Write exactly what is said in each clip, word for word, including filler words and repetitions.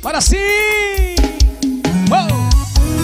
Bora sim! Oh!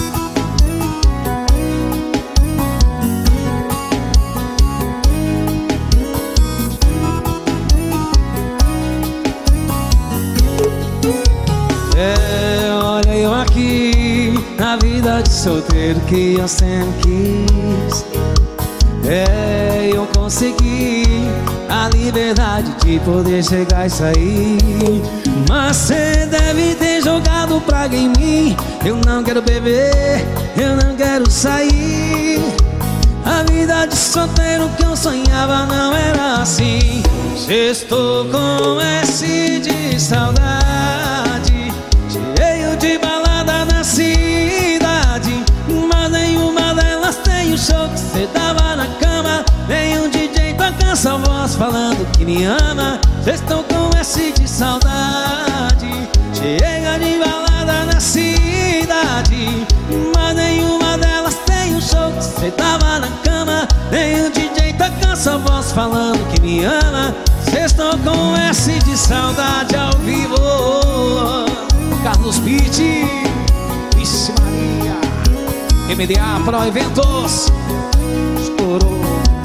É, olha eu aqui, na vida de solteiro que eu sempre quis. É, eu consegui a liberdade de poder chegar e sair. Mas cê deve ter jogado praga em mim. Eu não quero beber, eu não quero sair. A vida de solteiro que eu sonhava não era assim. Estou com S de saudade, cheio de balada na cidade. Mas nenhuma delas tem o show que cê dava na cama. Nenhum D J toca essa voz falando que me ama. Estou com S de saudade, cheia de balada na cidade. Mas nenhuma delas tem o show que cê dava na cama. Nenhum D J toca essa voz falando que me ama. Estou com S de saudade ao vivo. Carlos Pitti, Vixe Maria, M D A Pro Eventos, estourou.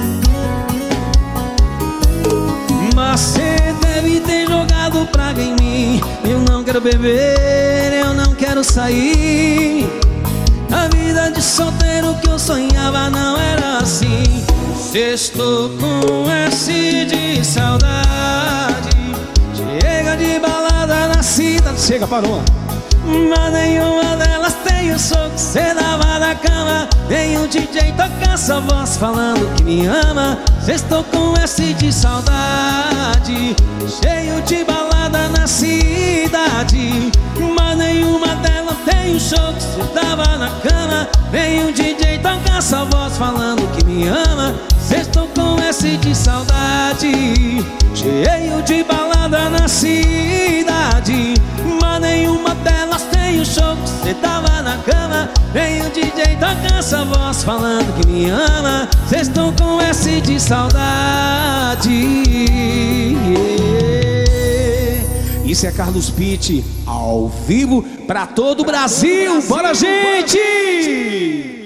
Mas cê deve ter jogado praga em mim. Eu não quero beber, eu não quero sair. A vida de solteiro que eu sonhava não era assim. Estou com S de saudade, chega de balada na cidade. Chega, parou. Mas nenhuma delas tem o show que cê dava na cama. Nenhum D J toca essa voz falando que me ama. Estou com S de saudade, cheio de balada na cidade. Mas nenhuma delas tem o show que cê dava na cama. Nenhum D J toca essa voz falando que me ama. Estou com S de saudade, cheio de balada na cidade. Mas nenhuma delas tem o show que cê dava na cama. Nenhum D J toca essa voz falando que me ama. Estou com S de saudade. Isso é Carlos Pitti ao vivo pra todo o Brasil. Bora, gente!